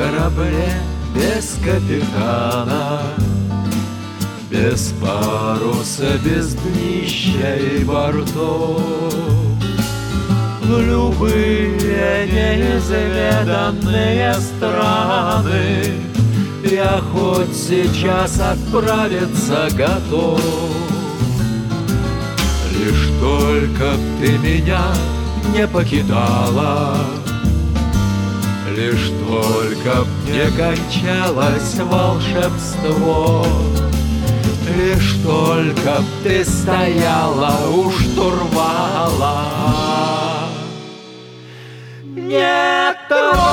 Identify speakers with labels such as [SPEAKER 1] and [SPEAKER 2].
[SPEAKER 1] корабле без капитана, без паруса, без днища и бортов, в любые неизведанные страны я хоть сейчас отправиться готов. Лишь только б ты меня не покидала, лишь только б не кончалось волшебство, лишь только б ты стояла у штурвала. Не трогай!